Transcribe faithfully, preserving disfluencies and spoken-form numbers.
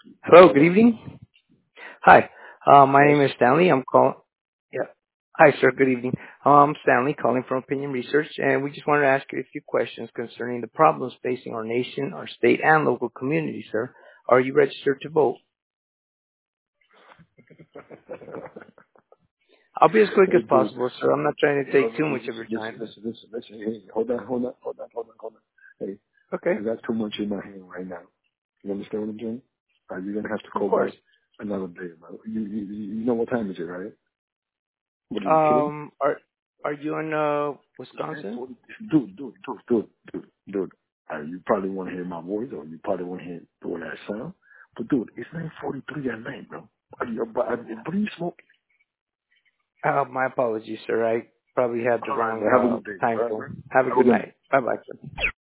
Hello, good evening. Hi, uh, my Yes. name is Stanley. I'm calling. Yeah. Hi, sir. Good evening. Um, Stanley calling from Opinion Research, and we just wanted to ask you a few questions concerning the problems facing our nation, our state, and local community, sir. Are you registered to vote? I'll be as quick Hey, as dude. possible, sir. I'm not trying to No, take no, too no. much of Listen, your listen, time. listen, listen, listen. Hey, hold on, hold on, hold on, hold on, hold on. Hey, Okay, I got too much in my hand right now. You understand what I'm saying? Uh, you're gonna have to of call course. back another day, bro. You, you, you you know what time is it, right? What are you kidding? Um, are are you in uh It's nine Wisconsin? forty. Dude, dude, dude, dude, dude, dude. Uh, you probably want to hear my voice, or you probably want to hear the way I sound. But dude, it's nine forty-three at night, bro. Are you, but, uh, what are you smoking? Uh, my apologies, sir. I probably had the All right, wrong man. Have a good day. uh, time All right, man. zone. Have a Have a good good night. night. Bye bye, sir.